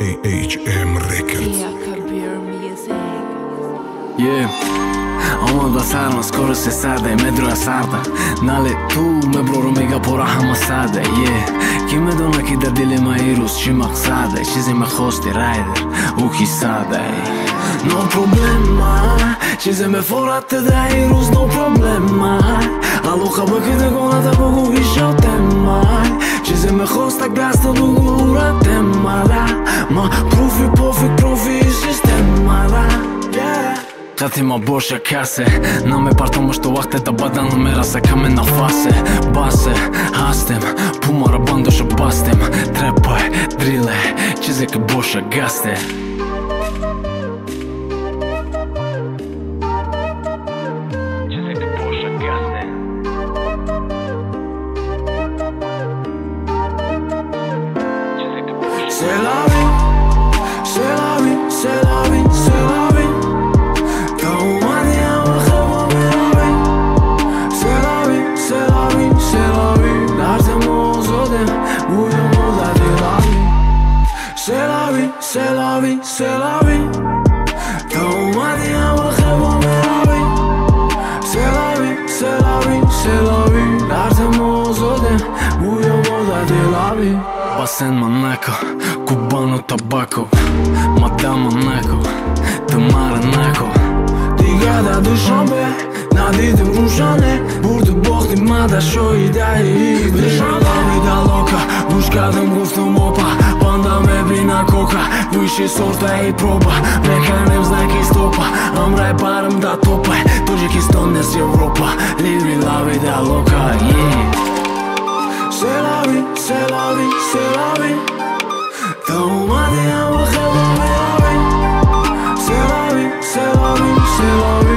AHM Records. Yeah, Omar da sarma skoro se sada me droja sarda Nale tu me broru mega pora hama sada Yeah, ki me dona ki da dili ma irus që maqsade Qizi me khosti rajder u ki sada No problema Qizi me forat të da irus no problema Allu ka bë këtë gona të bëgu i shotema Qizi me khosta glas të dugu urat e mara Ma profi i sistema Yeah Ka ti ma bosha kase Na me parto më shtu akte të badan në mera se kam e na fase Base, hastem, pu mara bando shë bastem Trepaj, drille, qize kë bosha gaste Qize kë bosha gaste Qize kë bosha C'est la vie, c'est la vie, c'est la vie, c'est la vie C'est la vie, c'est la vie Don't worry, I'm a heaven, la vie C'est la vie, c'est la vie, c'est la vie L'arte mozode, buio moda di la vie Basen Monaco, cubano tabacco Madame Monaco, të marrë nako Digada du shambe, na ditë më shane Bur të bokti ma da shoj da i Dhe shanda vida loka, bushka dhe m'gustu mopa Panda me bina koka, vujshi sorta i proba Me kanem znaki stopa, amraj barëm da topaj Tu që kiston nes Evropa, livri la vida loka, yeah C'est la vie, c'est la vie, c'est la vie Don't worry, I'm a heaven, la vie C'est la vie, c'est la vie, c'est la vie